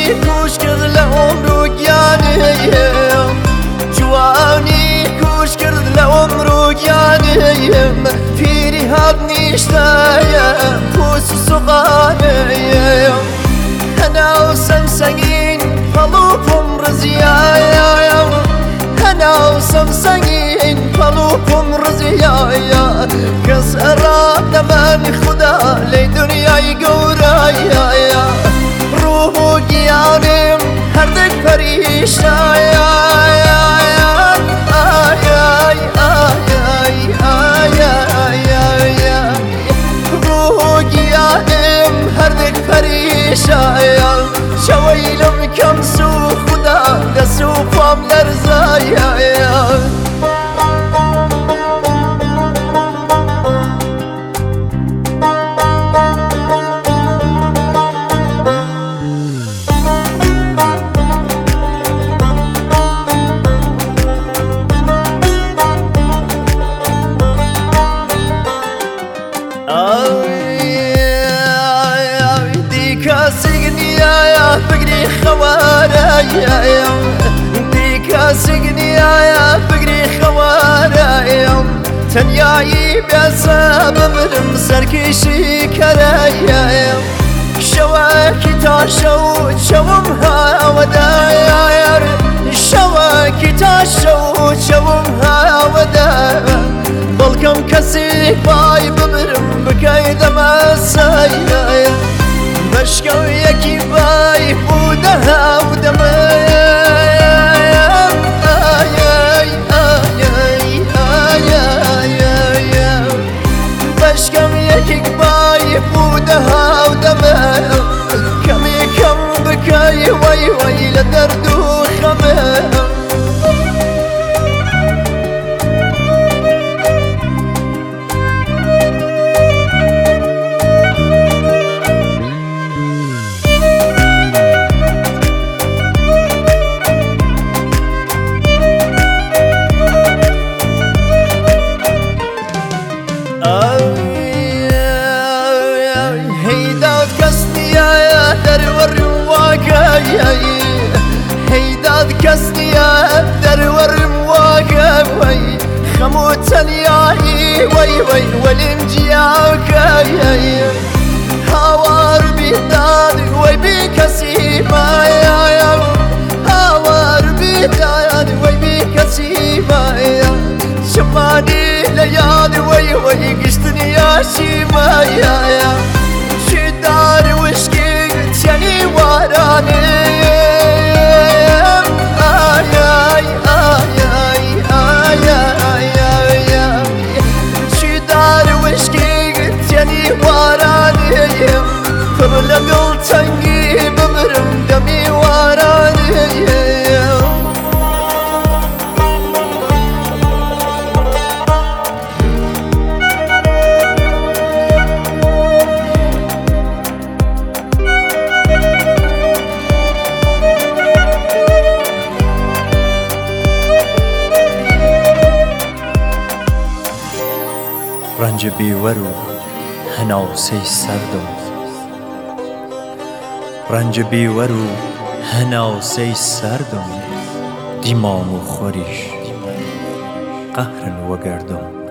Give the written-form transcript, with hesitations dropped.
کوش کرد لعمر و گیانیم جوانی کوش کرد لعمر و گیانیم پیری هات نیشتایم پوس و سوغانیم هنا و سمسنگین پلوپم رزیایم هنا و سمسنگین پلوپم رزیایم کس اراد من خدا لی دنیای گورایم روح و گیانم هردک پریشایم هردك فريشايا شويلم كم سو خدا دسو فام لرزايا فقري خواريا ديكا سقني يا فقري خواريا تنياي بسبب برم سركشي كرايا شواكي تاشو شومها ودايا شواكي تاشو شومها ودايا بلكم كسي باي ببرم بكايد مسايا بشكو يكي باي بودها ودمايا بشكو يكي باي بودها ودمايا كمي كم بكاي وي وي لدردو خمايا هيداد كسني در ورم واقعي خموت الياي وي وي والمجياكي هوار بيداد وي بكسيما يا هوار بيداد وي بكسيما شماني ليالي وي وي قشتني يا شيما يا شدار وشكي تاني وراني لقل تنقي بمرم دمي وراني رنج بیورو هناسه سردم رنج بیورو هناسه سردم دیمان و خوریش قهرن و گردم